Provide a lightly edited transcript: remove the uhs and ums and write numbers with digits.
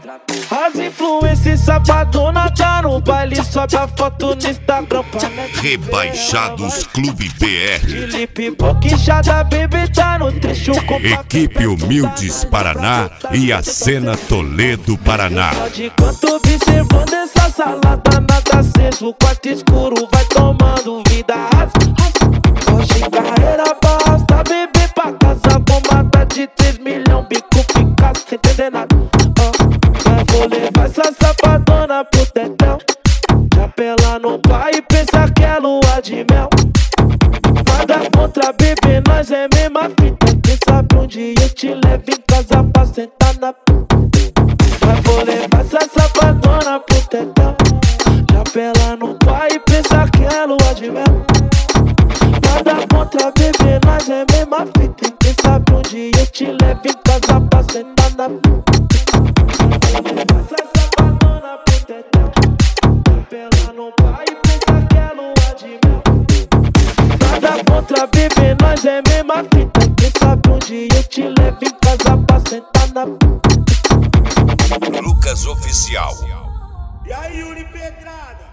As influências safadona tá no baile, sobe a foto no Instagram. Rebaixados Clube BR. Felipe Boquinchada, baby, tá no trecho com Equipe Humildes Paraná e a Cena Toledo Paraná. de quanto observando essa salada, nada aceso, o quarto escuro vai tomando vida. Hoje carreira basta, bebê pra casa, bomada de 3 milhões, bico fica sem entender nada. Mas vou levar essa safadona pro tetel, chapela no pai e pensa que é lua de mel. Nada contra bebê, nós é mesma fita. Quem sabe um dia eu te levo em casa pra sentar na puta. Mas vou levar essa safadona pro tetel, chapela no pai e pensa que é lua de mel. Nada contra bebê, nós é mesma fita. Quem sabe um dia eu te levo em casa pra sentar na puta. Vou levar essa safadona pro tetel, chapela no pai e pensa que é lua de mel. Nada contra bebê, nós é mesma fita. Quem sabe um dia eu te levo em casa pra sentar na puta. Lucas Oficial. E aí, Yuri Pedrada?